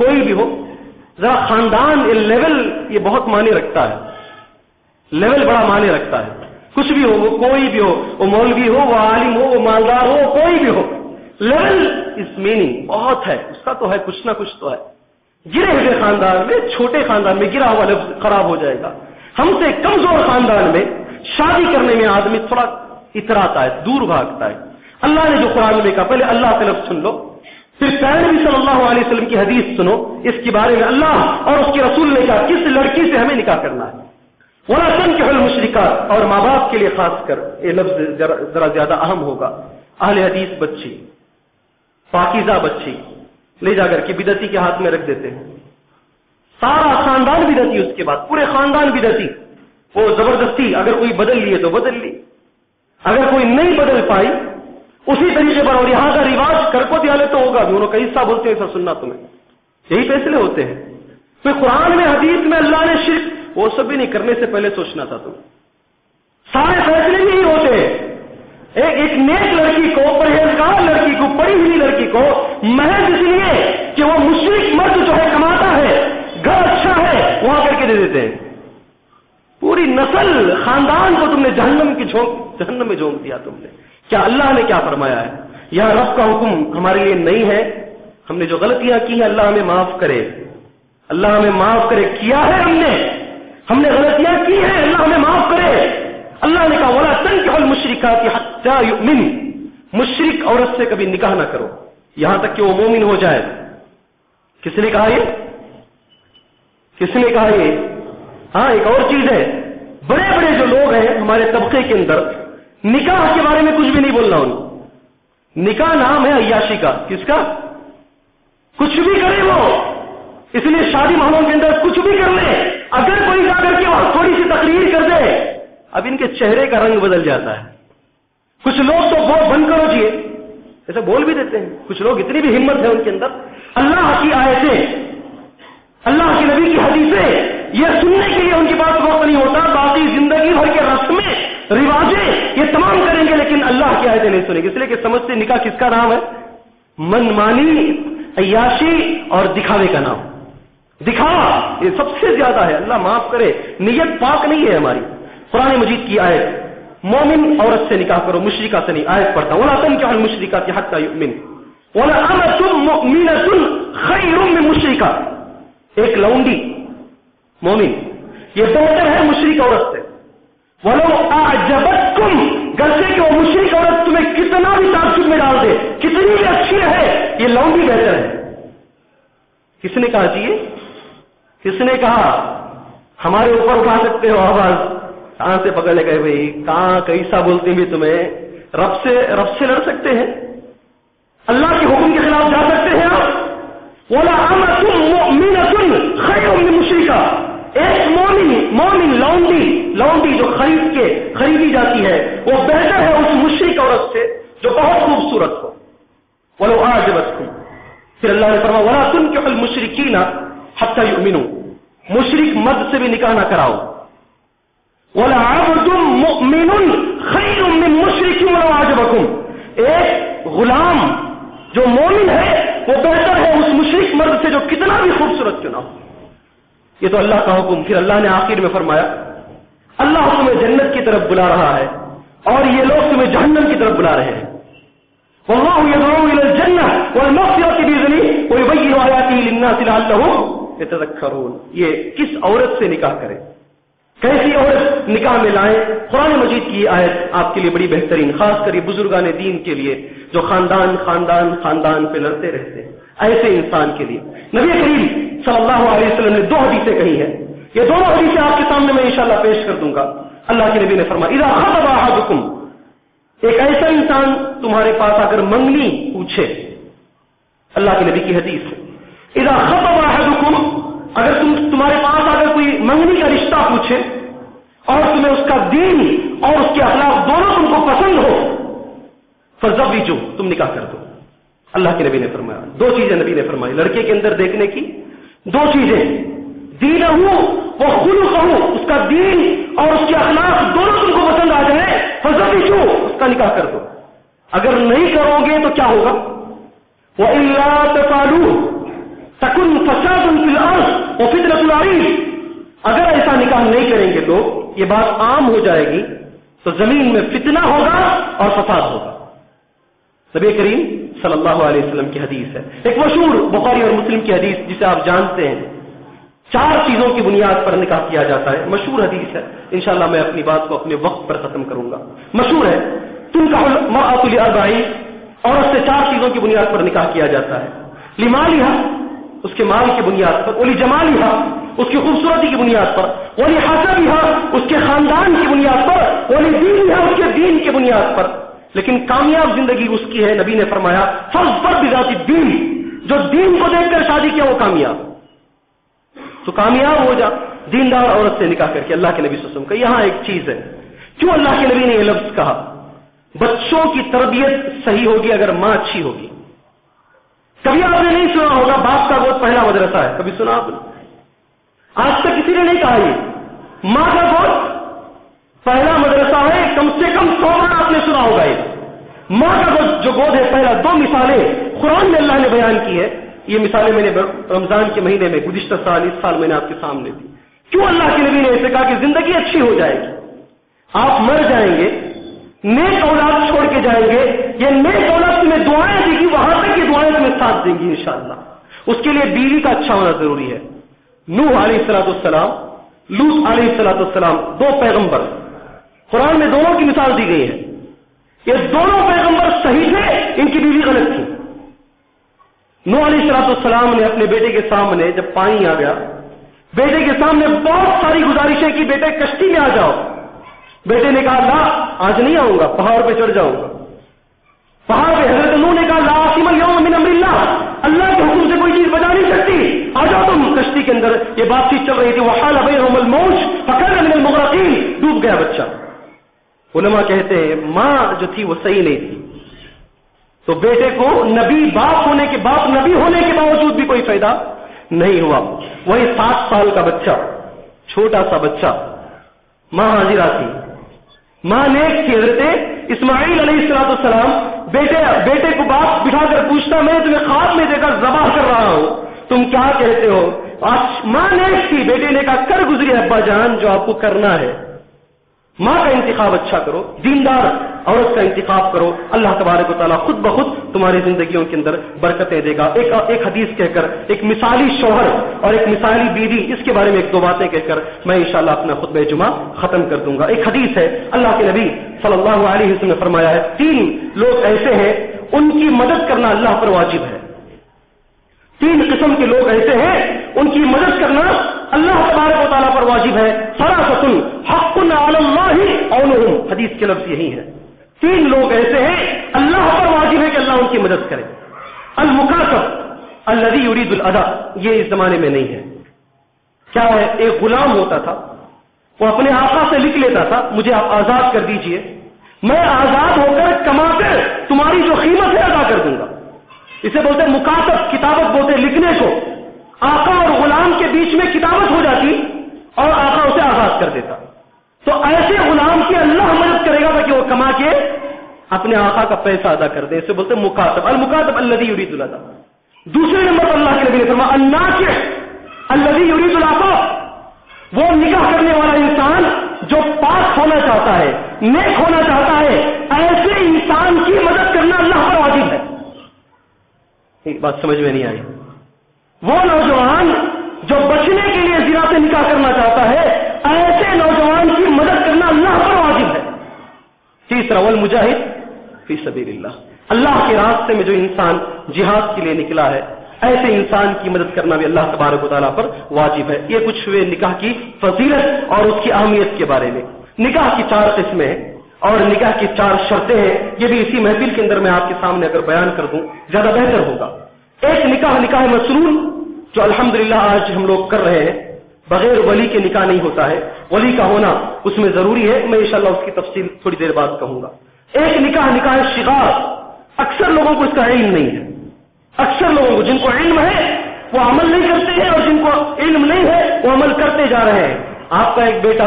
کوئی بھی ہو، ذرا خاندان لیول یہ بہت معنی رکھتا ہے، لیول بڑا معنی رکھتا ہے. کچھ بھی ہو، وہ کوئی بھی ہو، وہ مولوی ہو، وہ عالم ہو، وہ مالدار ہو، کوئی بھی ہو، لیول اس میننگ بہت ہے، اس کا تو ہے کچھ نہ کچھ تو ہے. گرے ہوئے خاندان میں، چھوٹے خاندان میں گرا ہوا لفظ خراب ہو جائے گا. ہم سے کمزور خاندان میں شادی کرنے میں آدمی تھوڑا اتراتا ہے، دور بھاگتا ہے. اللہ نے جو قرآن میں کہا، پہلے اللہ کا لفظ سن لو، پھر پیغمبر نبی صلی اللہ علیہ وسلم کی حدیث سنو. اس کے بارے میں اللہ اور اس کے رسول نے کہا کس لڑکی سے ہمیں نکاح کرنا ہے. وَلَا تَنكِحُوا الْمُشْرِكَاتِ، اور ماں باپ کے لیے خاص کر یہ لفظ ذرا زیادہ اہم ہوگا. اہل حدیث بچی، پاکیزہ بچی لے جا کر کے بدعتی کے ہاتھ میں رکھ دیتے ہیں. سارا خاندان بدعتی، اس کے بعد پورے خاندان بدعتی. وہ زبردستی اگر کوئی بدل لیے تو بدل لی، اگر کوئی نہیں بدل پائی اسی طریقے پر. اور یہاں کا رواج کر کو دیا لے تو ہوگا بھی، انہوں کا حصہ بولتے ہیں ایسا سننا تمہیں. یہی فیصلے ہوتے ہیں. پھر قرآن میں حدیث میں اللہ نے شرک وہ سب بھی نہیں کرنے سے پہلے سوچنا تھا تم. سارے فیصلے بھی نہیں ہوتے. ایک ایک نیک لڑکی کو، پرہیزگار لڑکی کو، پڑھی ہوئی لڑکی کو محض اس لیے کہ وہ مشرک مرد جو ہے کماتا ہے، گھر اچھا ہے، وہاں کر کے دے دیتے ہیں. پوری نسل خاندان کو تم نے جہنم کی جھونک جہنم میں جھونک دیا تم نے. کیا اللہ نے کیا فرمایا ہے؟ یہاں رب کا حکم ہمارے لیے نہیں ہے. ہم نے جو غلطیاں کی ہیں اللہ ہمیں معاف کرے، اللہ ہمیں معاف کرے. کیا ہے ہم نے ہم نے غلطیاں کی ہیں، اللہ ہمیں معاف کرے. اللہ نے کہا وَلَا تَنكِحُوا الْمُشْرِكَاتِ حَتَّى يُؤْمِنْ، مشرک عورت سے کبھی نکاح نہ کرو یہاں تک کہ وہ مومن ہو جائے. کس نے کہا یہ؟ کس نے کہا یہ؟ ہاں ایک اور چیز ہے، بڑے بڑے جو لوگ ہیں ہمارے طبقے کے اندر نکاح کے بارے میں کچھ بھی نہیں بولنا. ان نکاح نام ہے عیاشی کا. کس کا؟ کچھ بھی کرے وہ، اس لیے شادی ماحول کے اندر کچھ بھی کر لے. اگر کوئی جا کر کے وہاں تھوڑی سی تقریر کر دے، اب ان کے چہرے کا رنگ بدل جاتا ہے. کچھ لوگ تو بول بند کرو جی ایسے بول بھی دیتے ہیں. کچھ لوگ اتنی بھی ہمت ہے ان کے اندر. اللہ کی آیتیں، اللہ کے نبی کی حدیثیں یہ سننے کے لیے ان کے پاس وقت نہیں ہوتا. باقی زندگی بھر کے رسمیں رواجیں یہ تمام کریں گے لیکن اللہ کی آیتیں نہیں سنیں گے. اس لیے کہ سمجھتے نکاح کس کا نام ہے؟ من مانی، عیاشی اور دکھاوے کا نام. دکھاوا یہ سب سے زیادہ ہے. اللہ معاف کرے، نیت پاک نہیں ہے ہماری. قرآن مجید کی آیت، مومن عورت سے نکاح کرو، مشرکہ سے نہیں. آیت پڑھتا ہوں وَلَا تَنكِحُوا الْمُشْرِكَاتِ حَتَّى يُؤْمِنْ وَلَأَمَةٌ مُؤْمِنَةٌ خَيْرٌ مِّن مُشْرِكَةٍ. ایک لونڈی مومن یہ بہتر ہے مشرک عورت سے. وَلَوْ أَعْجَبَتْكُمْ، گرچہ کہ وہ مشرک عورت تمہیں کتنا بھی تعصب میں ڈال دے، کتنی بھی اچھی ہے، یہ لونڈی بہتر ہے. کس نے کہا جی؟ کس نے کہا؟ ہمارے اوپر اٹھا سکتے ہو آواز، کہاں سے پکڑ لے گئے بھائی، کہاں کیسا بولتے بھی تمہیں. رب سے رب سے لڑ سکتے ہیں، اللہ کے حکم کے خلاف جا سکتے ہیں آپ. وَلَا أَمَةٌ مُؤْمِنَةٌ خَيْرٌ مِّن مُشْرِكَةٍ. ایک مومن مومن لونڈی لونڈی جو خرید کے خریدی جاتی ہے وہ بہتر ہے اس مشرک عورت سے جو بہت خوبصورت ہو. وَلَوْ أَعْجَبَتْكُمْ. پھر اللہ نے فرمایا وَلَا تُنكِحُوا الْمُشْرِكِينَ حَتَّى يُؤْمِنُوا، مشرک مرد سے بھی نکاح نہ کراؤ. وَلَعَبْدٌ مُؤْمِنٌ خَيْرٌ مِّن مُشْرِكٍ وَلَوْ أَعْجَبَكُمْ. ایک غلام جو مومن ہے وہ بہتر ہے اس مشرک مرد سے جو کتنا بھی خوبصورت کیوں نہ ہو. یہ تو اللہ کا حکم. پھر اللہ نے آخر میں فرمایا اللہ تمہیں جنت کی طرف بلا رہا ہے اور یہ لوگ تمہیں جہنم کی طرف بلا رہے ہیں. وَاللَّهُ يَدْعُو إِلَى الْجَنَّةِ وَالْمَغْفِرَةِ بِإِذْنِهِ وَيُبَيِّنُ آيَاتِهِ لِلنَّاسِ لَعَلَّهُمْ يَتَذَكَّرُونَ. یہ کس عورت سے نکاح کرے، کیسی عورت نکاح میں لائیں؟ قرآن مجید کی آیت آپ کے لیے بڑی بہترین، خاص کر یہ بزرگان دین کے لیے جو خاندان خاندان خاندان پہ لڑتے رہتے ہیں. ایسے انسان کے لیے نبی کریم صلی اللہ علیہ وسلم نے دو حدیثیں کہی ہیں. یہ دونوں حدیثیں آپ کے سامنے میں انشاءاللہ پیش کر دوں گا. اللہ کے نبی نے فرمایا اذا خطب احدکم، ایک ایسا انسان تمہارے پاس اگر منگنی پوچھے، اللہ کے نبی کی حدیث، اذا خطب احدکم، اگر تم تمہارے پاس اگر کوئی منگنی کا رشتہ پوچھے اور تمہیں اس کا دین اور اس کے اخلاق دونوں تم کو پسند ہو، فزوجوا، تم نکاح کر دو. اللہ کے نبی نے فرمایا دو چیزیں نبی نے فرمائی لڑکے کے اندر دیکھنے کی، دو چیزیں، دین ہو وہ خلق ہو، اس کا دین اور اس کے اخلاق دونوں تم کو پسند آ جائے، فزوجوا، اس کا نکاح کر دو. اگر نہیں کرو گے تو کیا ہوگا؟ وَإِلَّا تَفْعَلُوا، تکن فساد فی الارض وفتنۃ العریض، اگر ایسا نکاح نہیں کریں گے لوگ، یہ بات عام ہو جائے گی تو زمین میں فتنہ ہوگا اور فساد ہوگا۔ نبی کریم صلی اللہ علیہ وسلم کی حدیث ہے، ایک مشہور بخاری اور مسلم کی حدیث جسے آپ جانتے ہیں، چار چیزوں کی بنیاد پر نکاح کیا جاتا ہے، مشہور حدیث ہے، انشاءاللہ میں اپنی بات کو اپنے وقت پر ختم کروں گا۔ مشہور ہے، تنکح المرأة لأربع، عورت سے چار چیزوں کی بنیاد پر نکاح کیا جاتا ہے، لمالها، اس کے مال کی بنیاد پر، ولجمالها، اس کی خوبصورتی کی بنیاد پر، ولحسبها، اس کے خاندان کی بنیاد پر، ولدینها، اس کے دین کی بنیاد پر۔ لیکن کامیاب زندگی اس کی ہے، نبی نے فرمایا فاظفر بذات الدین، جو دین کو دیکھ کر شادی کیا وہ کامیاب، تو کامیاب ہو جا دیندار عورت سے نکاح کر کے۔ اللہ کے نبی صلی اللہ علیہ وسلم کا یہاں ایک چیز ہے، کیوں اللہ کے نبی نے یہ لفظ کہا؟ بچوں کی تربیت صحیح ہوگی اگر ماں اچھی ہوگی۔ کبھی آپ نے نہیں سنا ہوگا باپ کا گود پہلا مدرسہ ہے، کبھی سنا آپ نے؟ آج تک کسی نے نہیں کہا یہ ماں کا گود پہلا مدرسہ ہے، کم سے کم سو بار آپ نے سنا ہوگا یہ ماں کا گود جو گود ہے پہلا۔ دو مثالیں قرآن میں اللہ نے بیان کی ہے، یہ مثالیں میں نے رمضان کے مہینے میں گزشتہ سال اس سال میں نے آپ کے سامنے دی۔ کیوں اللہ کے نبی نے ایسے کہا کہ زندگی اچھی ہو جائے گی، آپ مر جائیں گے، نیک اولاد چھوڑ کے جائیں گے، یہ نیک اولاد تمہیں دعائیں دے گی، وہاں تک یہ دعائیں تمہیں ساتھ دیں گی انشاءاللہ۔ اس کے لیے بیوی کا اچھا ہونا ضروری ہے۔ نوح علیہ الصلوۃ والسلام، لوط علیہ الصلوۃ والسلام، دو پیغمبر، قرآن میں دونوں کی مثال دی گئی ہے۔ یہ دونوں پیغمبر صحیح تھے، ان کی بیوی غلط تھی۔ نوح علیہ الصلوۃ والسلام نے اپنے بیٹے کے سامنے جب پانی آ گیا، بیٹے کے سامنے بہت ساری گزارشیں کی، بیٹے کشتی میں آ جاؤ۔ بیٹے نے کہا لا، آج نہیں آؤں گا، پہاڑ پہ چڑھ جاؤں گا۔ پہاڑ پہ حضرت نوح نے کہا لا عاصم اليوم من امر اللہ، اللہ کے حکم سے کوئی چیز بچا نہیں سکتی، آ جاؤ تم۔ کشتی کے اندر یہ بات چیت چل رہی تھی، وحال بینہم الموج فکان من المغرقین، ڈوب گیا بچہ۔ علماء کہتے ہیں ماں جو تھی وہ صحیح نہیں تھی، تو بیٹے کو نبی باپ ہونے کے باپ نبی ہونے کے باوجود بھی کوئی فائدہ نہیں ہوا۔ وہی سات سال کا بچہ، چھوٹا سا بچہ، ماں حاضرہ تھی، ماں نیک تھی۔ حضرت اسماعیل علیہ الصلوۃ والسلام بیٹے بیٹے کو باپ بٹھا کر پوچھتا میں تمہیں خواب میں دیکھا ذبح کر رہا ہوں، تم کیا کہتے ہو؟ آج ماں نیک تھی، بیٹے نے کہا کر گزری ابا جان جو آپ کو کرنا ہے۔ ماں کا انتخاب اچھا کرو، دیندار عورت کا انتخاب کرو، اللہ تبارک و تعالیٰ خود بخود تمہاری زندگیوں کے اندر برکتیں دے گا۔ ایک ایک حدیث کہہ کر، ایک مثالی شوہر اور ایک مثالی بیوی، اس کے بارے میں ایک دو باتیں کہہ کر میں انشاءاللہ اپنا خطبہ جمعہ ختم کر دوں گا۔ ایک حدیث ہے، اللہ کے نبی صلی اللہ علیہ وسلم نے فرمایا ہے تین لوگ ایسے ہیں ان کی مدد کرنا اللہ پر واجب ہے۔ تین قسم کے لوگ ایسے ہیں ان کی مدد کرنا اللہ تبارک و تعالیٰ پر واجب ہے۔ ثلاثۃ حق علی اللہ عونہم، حدیث کے لفظ یہی ہے، تین لوگ ایسے ہیں اللہ پر واجب ہے کہ اللہ ان کی مدد کرے۔ المکاتب الذی یرید الادا، یہ اس زمانے میں نہیں ہے۔ کیا ہے؟ ایک غلام ہوتا تھا، وہ اپنے آقا سے لکھ لیتا تھا مجھے آپ آزاد کر دیجئے، میں آزاد ہو کر کما کر تمہاری جو قیمت ہے ادا کر دوں گا۔ اسے بولتے مکاتب، کتابت بولتے لکھنے کو۔ آقا اور غلام کے بیچ میں کتابت ہو جاتی اور آقا اسے آزاد کر دیتا، تو ایسے غلام کی اللہ مدد کرے گا تاکہ وہ کما کے اپنے آقا کا پیسہ ادا کر دے، اسے بولتے مکاتب۔ المکاتب الذی یرید الادا۔ دوسرے نمبر پر اللہ کے نبی نے فرمایا الناکح الذی یرید العفاف، وہ نکاح کرنے والا انسان جو پاک ہونا چاہتا ہے، نیک ہونا چاہتا ہے، ایسے انسان کی مدد کرنا اللہ پر واجب ہے۔ ایک بات سمجھ میں نہیں آئی، وہ نوجوان جو بچنے کے لیے زنا سے نکاح کرنا چاہتا ہے، ایسے نوجوان کی مدد کرنا اللہ پر واجب ہے۔ تیسرا والمجاہد فی سبیل اللہ، اللہ کے راستے میں جو انسان جہاد کے لیے نکلا ہے، ایسے انسان کی مدد کرنا بھی اللہ تبارک و تعالیٰ پر واجب ہے۔ یہ کچھ ہوئے نکاح کی فضیلت اور اس کی اہمیت کے بارے میں۔ نکاح کی چار قسمیں ہیں اور نکاح کی چار شرطیں ہیں، یہ بھی اسی محفل کے اندر میں آپ کے سامنے اگر بیان کر دوں زیادہ بہتر ہوگا۔ ایک نکاح نکاح مسنون جو الحمدللہ آج ہم لوگ کر رہے ہیں، بغیر ولی کے نکاح نہیں ہوتا ہے، ولی کا ہونا اس میں ضروری ہے، میں انشاءاللہ اس کی تفصیل تھوڑی دیر بعد کہوں گا۔ ایک نکاح نکاح شغار، اکثر لوگوں کو اس کا علم نہیں ہے، اکثر لوگوں کو جن کو علم ہے وہ عمل نہیں کرتے ہیں اور جن کو علم نہیں ہے وہ عمل کرتے جا رہے ہیں۔ آپ کا ایک بیٹا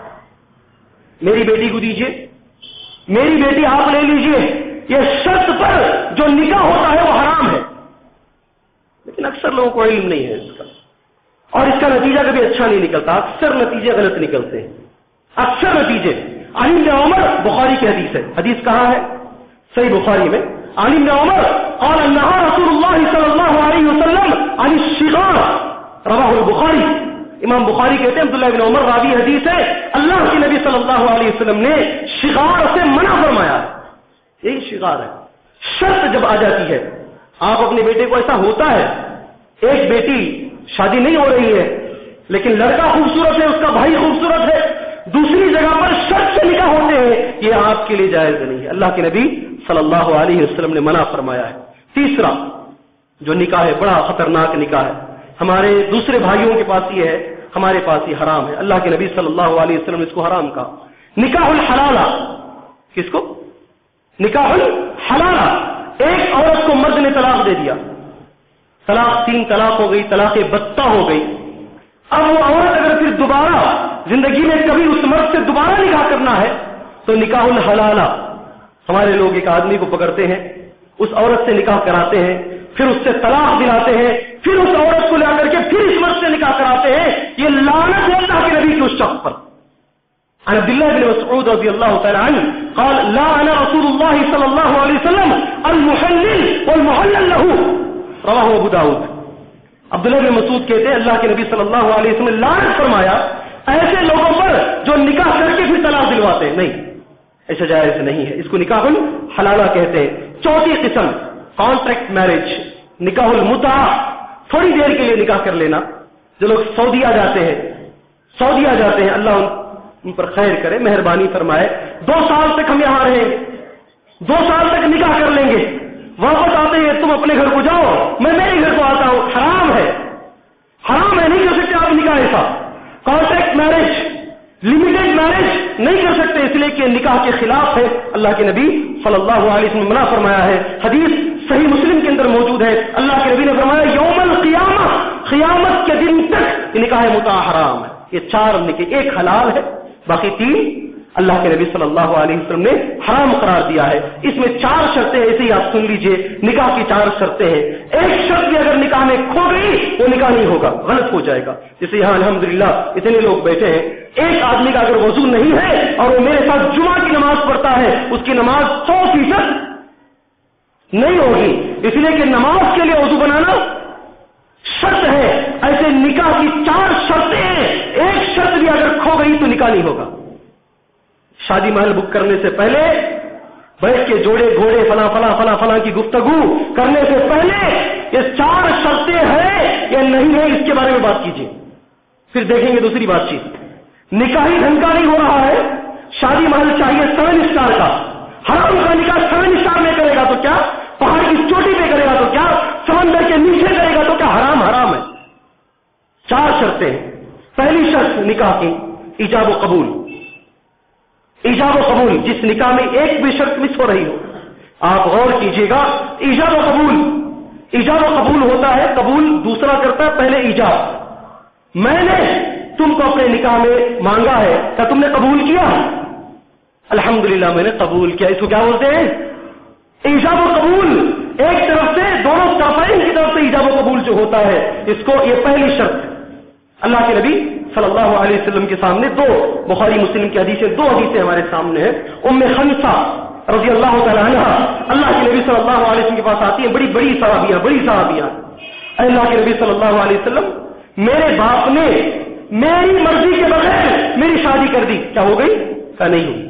میری بیٹی کو دیجئے، میری بیٹی آپ لے لیجئے، یہ شرط پر جو نکاح ہوتا ہے وہ حرام ہے، لیکن لیکن اکثر لوگوں کو علم نہیں ہے اس کا، اور اس کا نتیجہ کبھی اچھا نہیں نکلتا، اکثر نتیجے غلط نکلتے ہیں، اکثر نتیجے۔ علی بن عمر، بخاری کی حدیث ہے، حدیث کہاں ہے؟ صحیح بخاری میں، علی بن عمر قال نهى رسول الله صلی اللہ علیہ وسلم عن الشغار، رواہ البخاری۔ امام بخاری کہتے ہیں عبداللہ بن عمر راوی حدیث ہے، اللہ کے نبی صلی اللہ علیہ وسلم نے شغار سے منع فرمایا ہے۔ یہی شغار ہے، شرط جب آ جاتی ہے، آپ اپنے بیٹے کو، ایسا ہوتا ہے ایک بیٹی شادی نہیں ہو رہی ہے لیکن لڑکا خوبصورت ہے، اس کا بھائی خوبصورت ہے، دوسری جگہ پر شرط سے نکاح ہوتے ہیں، یہ آپ کے لیے جائز نہیں ہے، اللہ کے نبی صلی اللہ علیہ وسلم نے منع فرمایا ہے۔ تیسرا جو نکاح ہے، بڑا خطرناک نکاح ہے، ہمارے دوسرے بھائیوں کے پاس یہ ہے، ہمارے پاس یہ حرام ہے، اللہ کے نبی صلی اللہ علیہ وسلم نے اس کو حرام کہا، نکاح الحلالہ۔ کس کو؟ نکاح الحلالہ۔ ایک عورت کو مرد نے طلاق دے دیا، طلاق تین طلاق ہو گئی، طلاق بتہ ہو گئی، اب وہ عورت اگر پھر دوبارہ زندگی میں کبھی اس مرد سے دوبارہ نکاح کرنا ہے تو نکاح الحلالہ، ہمارے لوگ ایک آدمی کو پکڑتے ہیں، اس عورت سے نکاح کراتے ہیں، پھر اس سے طلاق دلاتے ہیں، پھر اس عورت کو لا کر کے پھر اس مرد سے نکاح کراتے ہیں، یہ لعنت ہے اللہ کے نبی کے اس شخص پر۔ عن عبد الله بن مسعود رضی اللہ تعالی عنہ قال لعن رسول الله صلی اللہ علیہ وسلم المحلل والمحلل له، رواہ ابو داؤد۔ عبداللہ بن مسعود کہتے ہیں اللہ کے نبی صلی اللہ علیہ وسلم نے لعنت فرمایا ایسے لوگوں پر جو نکاح کر کے پھر طلاق دلواتے ہیں، نہیں، ایسا جائز نہیں ہے، اس کو نکاح الحلالہ کہتے ہیں۔ چوتھی قسم کانٹریکٹ میرج، نکاح المتعہ، تھوڑی دیر کے لیے نکاح کر لینا۔ جو لوگ سعودیہ جاتے ہیں، سعودیہ جاتے ہیں، اللہ ان پر خیر کرے، مہربانی فرمائے، دو سال تک ہم یہاں رہیں گے، دو سال تک نکاح کر لیں گے، واپس آتے ہیں تم اپنے گھر کو جاؤ، میں میرے گھر کو آتا ہوں، حرام ہے، حرام ہے، نہیں کر سکتے آپ نکاح ایسا۔ کانٹریکٹ میرج، لمیٹڈ میرج نہیں کر سکتے، اس لیے کہ نکاح کے خلاف ہے، اللہ کے نبی صلی اللہ علیہ وسلم نے منع فرمایا ہے۔ حدیث صحیح مسلم کے اندر موجود ہے، اللہ کے نبی نے فرمایا یوم القیامہ، قیامت کے دن تک یہ نکاح متعہ حرام ہے۔ یہ چار نکاح، ایک حلال ہے، باقی تین اللہ کے نبی صلی اللہ علیہ وسلم نے حرام قرار دیا ہے۔ اس میں چار شرطیں ایسے ہی آپ سن لیجئے، نکاح کی چار شرطیں ہیں، ایک شرط بھی اگر نکاح میں کھو گئی وہ نکاح نہیں ہوگا، غلط ہو جائے گا۔ جیسے یہاں الحمدللہ اتنے لوگ بیٹھے ہیں، ایک آدمی کا اگر وضو نہیں ہے اور وہ میرے ساتھ جمعہ کی نماز پڑھتا ہے، اس کی نماز سو فیصد نہیں ہوگی، اس لیے کہ نماز کے لیے وضو بنانا شرط ہے۔ ایسے نکاح کی چار شرطیں ہیں، ایک شرط بھی اگر کھو گئی تو نکاح نہیں ہوگا۔ شادی محل بک کرنے سے پہلے بیٹھ کے جوڑے گھوڑے فلاں فلاں فلاں فلاں کی گفتگو کرنے سے پہلے یہ چار شرطیں ہیں یا نہیں ہے، اس کے بارے میں بات کیجیے، پھر دیکھیں گے دوسری بات چیز۔ نکاحی ڈھنگ کا نہیں ہو رہا ہے، شادی محل چاہیے سیون اسٹار کا، حرام کا نکاح سیون اسٹار میں کرے گا تو کیا، پہاڑ کی چوٹی پہ کرے گا تو کیا، سمندر کے نیچے کرے گا تو کیا، حرام حرام ہے۔ چار شرطیں ہیں۔ پہلی شرط نکاح کی ایجاب و قبول، ایجاب و قبول، جس نکاح میں ایک بھی شرط مس ہو رہی ہو، آپ غور کیجئے گا، ایجاب و قبول، ایجاب و قبول ہوتا ہے، قبول دوسرا کرتا ہے، پہلے ایجاب، میں نے تم کو اپنے نکاح میں مانگا ہے، کیا تم نے قبول کیا؟ الحمدللہ میں نے قبول کیا، اس کو کیا بولتے ہیں؟ ایجاب و قبول۔ ایک طرف سے دونوں طرفین کی طرف سے ایجاب و قبول جو ہوتا ہے، اس کو یہ پہلی شرط۔ اللہ کے نبی صلی اللہ علیہ وسلم کے سامنے دو بخاری مسلم کی حدیثیں، دو حدیثیں ہمارے سامنے ہیں۔ ام حنصہ رضی اللہ تعالی عنہ اللہ کے نبی صلی اللہ علیہ وسلم کے پاس آتی ہیں، بڑی بڑی صحابیاں، بڑی صحابیاں، اے اللہ کے نبی صلی اللہ علیہ وسلم، میرے باپ نے میری مرضی کے بغیر میری شادی کر دی، کیا ہو گئی؟ کیا نہیں ہوئی؟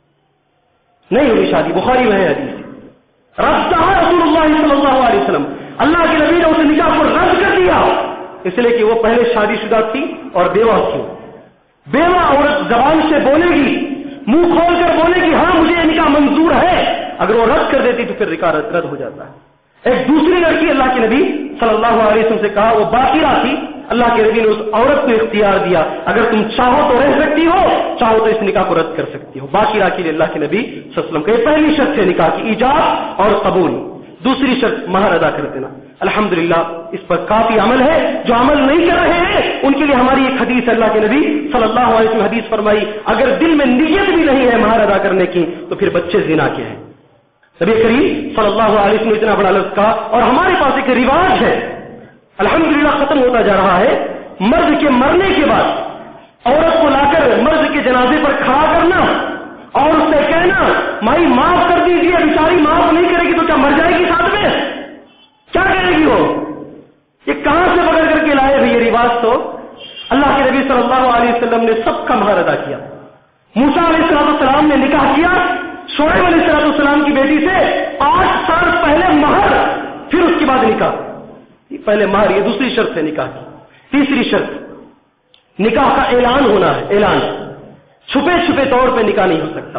نہیں ہوئی شادی، بخاری میں ہے حدیث۔ رد رسول اللہ صلی اللہ علیہ وسلم، اللہ کے نبی نے اس نکاح کو رد کر دیا، اس لیے کہ وہ پہلے شادی شدہ تھی اور بیوہ تھی۔ بیوہ عورت زبان سے بولے گی، منہ کھول کر بولے گی ہاں مجھے یہ نکاح منظور ہے، اگر وہ رد کر دیتی تو پھر نکاح رد ہو جاتا ہے۔ ایک دوسری لڑکی اللہ کے نبی صلی اللہ علیہ وسلم سے کہا، وہ باقیہ تھی، اللہ کے نبی نے اس عورت کو اختیار دیا، اگر تم چاہو تو رہ سکتی ہو، چاہو تو اس نکاح کو رد کر سکتی ہو۔ باقیہ کے لیے اللہ کے نبی صلی اللہ علیہ وسلم کہ پہلی شرط ہے نکاح کی ایجاب اور قبول، دوسری شرط مہر ادا کر دینا۔ الحمدللہ اس پر کافی عمل ہے، جو عمل نہیں کر رہے ہیں ان کے لیے ہماری ایک حدیث اللہ کے نبی صلی اللہ علیہ وسلم حدیث فرمائی، اگر دل میں نیت بھی نہیں ہے مہر ادا کرنے کی تو پھر بچے زنا کے ہیں۔ نبی کریم صلی اللہ علیہ وسلم نے اتنا بڑا لفظ کہا، اور ہمارے پاس ایک رواج ہے، الحمدللہ ختم ہوتا جا رہا ہے. مرد کے مرنے کے بعد عورت کو لا کر مرد کے جنازے پر کھڑا کرنا اور اس سے کہنا مائی معاف کر دیجیے, بیچاری معاف نہیں کرے گی تو کیا مر جائے گی ساتھ میں؟ کیا کرے گی وہ؟ یہ کہاں سے پکڑ کر کے لائے بھائی یہ رواج؟ تو اللہ کے نبی صلی اللہ علیہ وسلم نے سب کا مہر ادا کیا. موسیٰ علیہ السلام نے نکاح کیا شعیب علیہ السلام کی بیٹی سے آٹھ سال پہلے مہر, پھر اس کے بعد نکاح. پہلے مہر, یہ دوسری شرط ہے نکاح کی. تیسری شرط نکاح کا اعلان ہونا ہے. اعلان چھپے چھپے طور پہ نکاح نہیں ہو سکتا.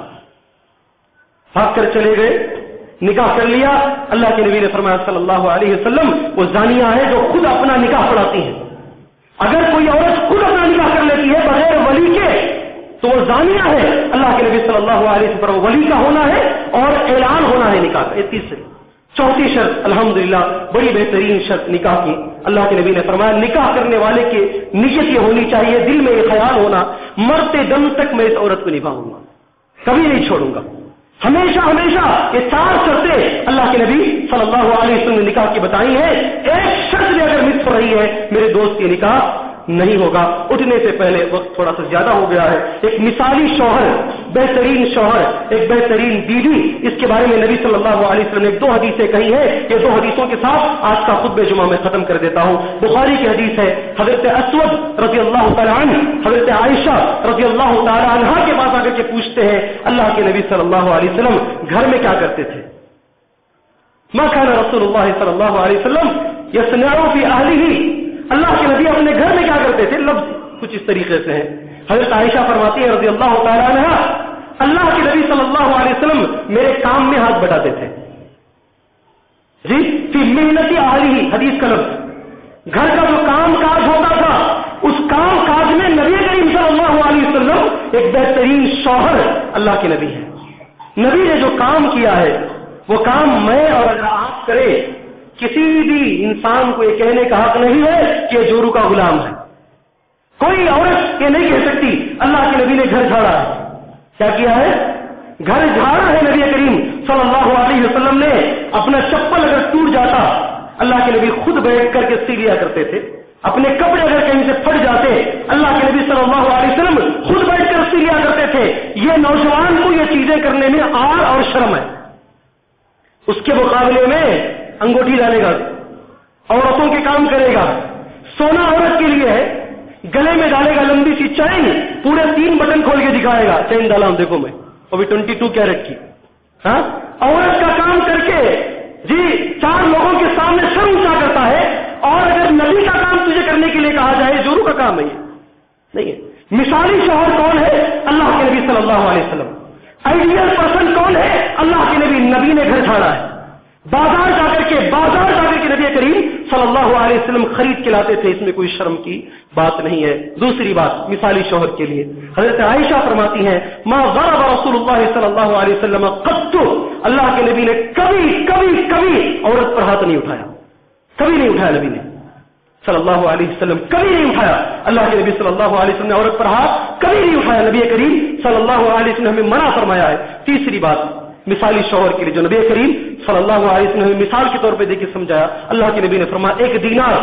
بھاگ کر چلے گئے, نکاح کر لیا. اللہ کے نبی نے فرمایا صلی اللہ علیہ وسلم وہ زانیہ ہے جو خود اپنا نکاح پڑھاتی ہیں. اگر کوئی عورت خود اپنا نکاح کر لیتی ہے بغیر ولی کے تو وہ زانیہ ہے. اللہ کے نبی صلی اللہ علیہ وسلم پر ولی کا ہونا ہے اور اعلان ہونا ہے نکاح کا. یہ تیسری. چوتھی شرط الحمدللہ بڑی بہترین شرط نکاح کی. اللہ کے نبی نے فرمایا نکاح کرنے والے کی نیت یہ ہونی چاہیے, دل میں یہ خیال ہونا مرتے دم تک میں اس عورت کو نبھاؤں گا, کبھی نہیں چھوڑوں گا, ہمیشہ ہمیشہ. یہ چار شرطیں اللہ کے نبی صلی اللہ علیہ وسلم نے نکاح کی بتائی ہیں. ایک شرط بھی اگر مس ہو رہی ہے میرے دوست کی نکاح نہیں ہوگا. اٹھنے سے پہلے وقت تھوڑا سا زیادہ ہو گیا ہے. ایک مثالی شوہر, بہترین شوہر, ایک بہترین بیوی, اس کے بارے میں نبی صلی اللہ علیہ وسلم نے دو حدیثیں کہی ہیں. یہ دو حدیثوں کے ساتھ آج کا خطبہ جمعہ میں ختم کر دیتا ہوں. بخاری کی حدیث ہے, حضرت اسود رضی اللہ تعالیٰ عنہ حضرت عائشہ رضی اللہ تعالیٰ عنہ کے پاس آ کر کے پوچھتے ہیں اللہ کے نبی صلی اللہ علیہ وسلم گھر میں کیا کرتے تھے؟ ما كان رسول اللہ صلی اللہ علیہ وسلم یصنع فی اہلہ, اللہ کے نبی اپنے گھر میں کیا کرتے تھے؟ لفظ کچھ اس طریقے سے ہیں. حضرت عائشہ فرماتی ہے رضی اللہ تعالیٰ عنہ اللہ کے نبی صلی اللہ علیہ وسلم میرے کام میں ہاتھ بٹاتے تھے. جی فی محنتی اہلہ, حدیث کا لفظ. گھر کا جو کام کاج ہوتا تھا اس کام کاج میں نبی کریم صلی اللہ علیہ وسلم ایک بہترین شوہر اللہ کے نبی ہے. نبی نے جو کام کیا ہے وہ کام میں اور اگر آپ کرے کسی بھی انسان کو یہ کہنے کا حق نہیں ہے کہ یہ جورو کا غلام ہے. کوئی عورت یہ نہیں کہہ سکتی اللہ کے نبی نے گھر جھاڑا ہے. کیا کیا ہے؟ گھر جھاڑا ہے. نبی کریم صلی اللہ علیہ وسلم نے اپنا چپل اگر ٹوٹ جاتا اللہ کے نبی خود بیٹھ کر کے سی لیا کرتے تھے. اپنے کپڑے اگر کہیں سے پھٹ جاتے اللہ کے نبی صلی اللہ علیہ وسلم خود بیٹھ کر سی لیا کرتے تھے. یہ نوجوان کو یہ چیزیں کرنے میں آر اور شرم ہے. اس کے مقابلے میں انگوٹھی ڈالے گا, عورتوں کے کام کرے گا. سونا عورت کے لیے ہے, گلے میں ڈالے گا لمبی سی چین, پورے تین بٹن کھول کے دکھائے گا چین ڈالا ہوں دیکھو میں, وہ بھی ٹوینٹی ٹو کیرٹ کی. ہاں عورت کا کام کر کے جی چار لوگوں کے سامنے سر اونچا کرتا ہے. اور اگر نبی کا کام تجھے کرنے کے لیے کہا جائے جورو کا کام ہے یہ نہیں ہے. مثالی شوہر کون ہے؟ اللہ کے نبی صلی اللہ علیہ وسلم. آئیڈیل پرسن کون ہے؟ اللہ کے نبی. نبی نے گھر چھاڑا ہے. بازار جا کر کے بازار جا کر کے نبی کریم صلی اللہ علیہ وسلم خرید کے لاتے تھے. اس میں کوئی شرم کی بات نہیں ہے. دوسری بات مثالی شوہر کے لیے حضرت عائشہ فرماتی ہیں ما ضرب رسول اللہ صلی اللہ علیہ وسلم قط, اللہ کے نبی نے کبھی کبھی کبھی عورت پر ہاتھ نہیں اٹھایا. کبھی نہیں اٹھایا نبی نے صلی اللہ علیہ وسلم, کبھی نہیں اٹھایا. اللہ کے نبی صلی اللہ علیہ وسلم نے عورت پر ہاتھ کبھی نہیں اٹھایا. نبی کریم صلی اللہ علیہ وسلم نے ہمیں منع فرمایا ہے. تیسری بات مثالی شوہر کے لیے جو نبی کریم صلی اللہ علیہ وسلم نے مثال کے طور پہ دے کے سمجھایا. اللہ کے نبی نے فرمایا ایک دینار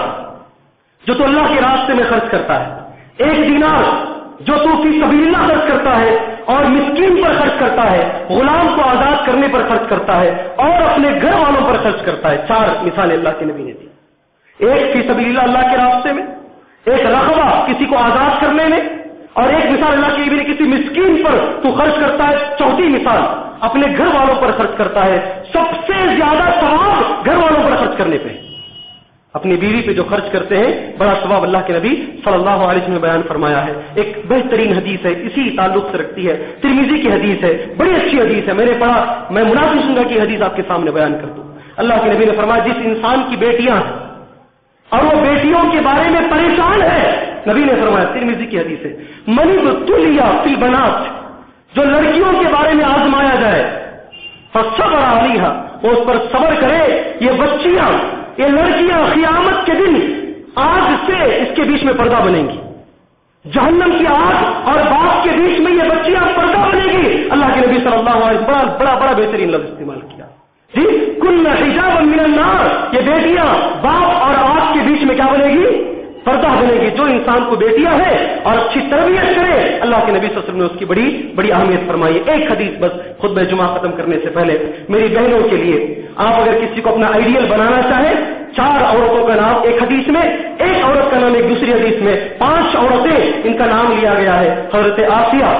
جو تو اللہ کے راستے میں خرچ کرتا ہے, ایک دینار جو تو فی سبیل اللہ خرچ کرتا ہے اور مسکین پر خرچ کرتا ہے, غلام کو آزاد کرنے پر خرچ کرتا ہے اور اپنے گھر والوں پر خرچ کرتا ہے. چار مثالیں اللہ کے نبی نے دی. ایک فی سبیل اللہ اللہ کے راستے میں, ایک رقبہ کسی کو آزاد کرنے میں, اور ایک مثال اللہ کے نبی نے کسی مسکین پر تو خرچ کرتا ہے. چوتھی مثال اپنے گھر والوں پر خرچ کرتا ہے. سب سے زیادہ ثواب گھر والوں پر خرچ کرنے پہ. اپنی بیوی پہ جو خرچ کرتے ہیں بڑا ثواب اللہ کے نبی صلی اللہ علیہ وسلم نے بیان فرمایا ہے. ایک بہترین حدیث ہے, اسی تعلق سے رکھتی ہے, ترمذی کی حدیث ہے, بڑی اچھی حدیث ہے. میں نے پڑھا, میں مناسب سنگا کی حدیث آپ کے سامنے بیان کر دوں. اللہ کے نبی نے فرمایا جس انسان کی بیٹیاں ہیں اور وہ بیٹیوں کے بارے میں پریشان ہے, نبی نے فرمایا ترمذی کی حدیث ہے من ابتلیا فی البنات, جو لڑکیوں کے بارے میں آزمایا جائے فصبر علیہا, وہ اس پر صبر کرے. یہ بچیاں, یہ لڑکیاں قیامت کے دن آگ سے اس کے بیچ میں پردہ بنیں گی. جہنم کی آگ اور باپ کے بیچ میں یہ بچیاں پردہ بنے گی. اللہ کے نبی صلی اللہ علیہ وسلم بڑا بڑا بڑا بہترین لفظ استعمال کیا. جی کن حجابا من النار، یہ بیٹیاں باپ اور آپ کے بیچ میں کیا بنے گی؟ پردہ بنے گی. جو انسان کو بیٹیاں ہے اور اچھی تربیت کرے، اللہ کے نبی صلی اللہ علیہ وسلم نے اس کی بڑی بڑی اہمیت فرمائی. ایک حدیث بس خطبہ جمعہ ختم کرنے سے پہلے میری بہنوں کے لیے، آپ اگر کسی کو اپنا آئیڈیل بنانا چاہیں، چار عورتوں کا نام ایک حدیث میں، ایک عورت کا نام ایک دوسری حدیث میں، پانچ عورتیں ان کا نام لیا گیا ہے. حضرت آسیہ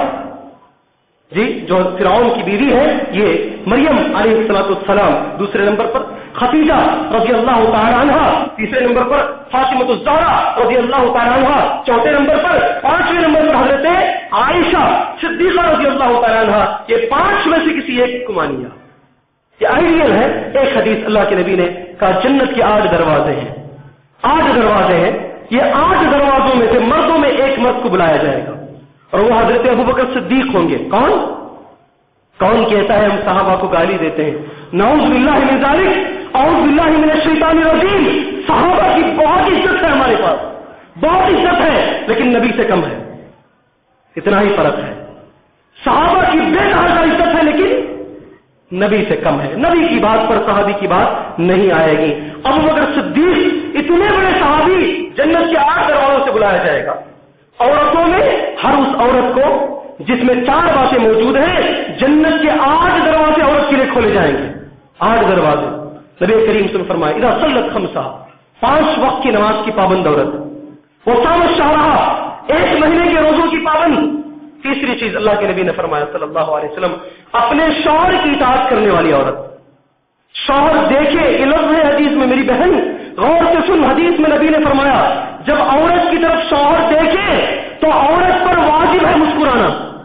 جی جو فرعون کی بیوی ہے، یہ مریم علیہ الصلوۃ والسلام دوسرے نمبر پر، خدیجہ رضی اللہ تعالی عنہ تیسرے نمبر پر، فاطمہ الزہرا رضی اللہ تعالی عنہ چوتھے نمبر پر، پانچویں نمبر پر حضرت عائشہ صدیقہ رضی اللہ تعالی عنہ. یہ پانچ میں سے کسی ایک کو مانیے. یہ آئیڈیل ہے. ایک حدیث اللہ کے نبی نے کہا جنت کے آٹھ دروازے ہیں، آٹھ دروازے ہیں. یہ آٹھ دروازوں میں سے مردوں میں ایک مرد کو بلایا جائے گا اور وہ حضرت ابوبکر صدیق ہوں گے. کون کون کہتا ہے ہم صحابہ کو گالی دیتے ہیں؟ نعوذ باللہ من ذالک، اعوذ باللہ من الشیطان الرجیم. صحابہ کی بہت عزت ہے ہمارے پاس، بہت عزت ہے، لیکن نبی سے کم ہے. اتنا ہی فرق ہے. صحابہ کی بے نہایت عزت ہے لیکن نبی سے کم ہے. نبی کی بات پر صحابی کی بات نہیں آئے گی. ابوبکر صدیق اتنے بڑے صحابی جنت کے آٹھ دروازوں سے بلایا جائے گا. عورتوں میں ہر اس عورت کو جس میں چار باتیں موجود ہیں، جنت کے آٹھ دروازے عورت کے لیے کھولے جائیں گے. آٹھ دروازے. نبی کریم صلی اللہ علیہ وسلم فرمائے اذا صلت خمسہ، پانچ وقت کی نماز کی پابند عورت. وہ صام الشہرہ، ایک مہینے کے روزوں کی پابند. تیسری چیز اللہ کے نبی نے فرمایا صلی اللہ علیہ وسلم، اپنے شوہر کی اطاعت کرنے والی عورت. شوہر دیکھے، یہ لفظ ہے حدیث میں میری بہن غور سے سن. حدیث میں نبی نے فرمایا جب عورت کی طرف شوہر دیکھے تو عورت پر واجب ہے مسکرانا.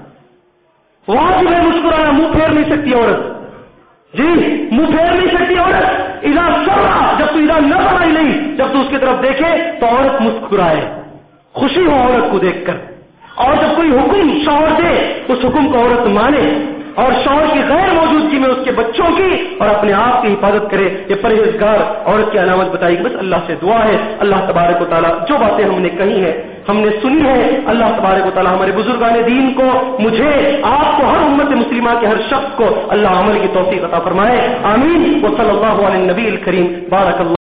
واجب ہے مسکرانا. منہ پھیر نہیں سکتی عورت. جی منہ پھیر نہیں سکتی عورت. اذا سرا، جب تو اذا نظر آئی نہیں، جب تو اس کی طرف دیکھے تو عورت مسکرائے، خوشی ہو عورت کو دیکھ کر. اور جب کوئی حکم شوہر دے اس حکم کو عورت مانے، اور شوہر کی غیر موجودگی میں اس کے بچوں کی اور اپنے آپ کی حفاظت کرے. یہ پرہیزگار عورت کی علامت بتائی. بس اللہ سے دعا ہے اللہ تبارک و تعالیٰ جو باتیں ہم نے کہی ہیں، ہم نے سنی ہے، اللہ تبارک و تعالیٰ ہمارے بزرگان دین کو، مجھے، آپ کو، ہر امت مسلمہ کے ہر شخص کو اللہ عمل کی توفیق عطا فرمائے. آمین. وصلی اللہ علی النبی الکریم. بارک اللہ.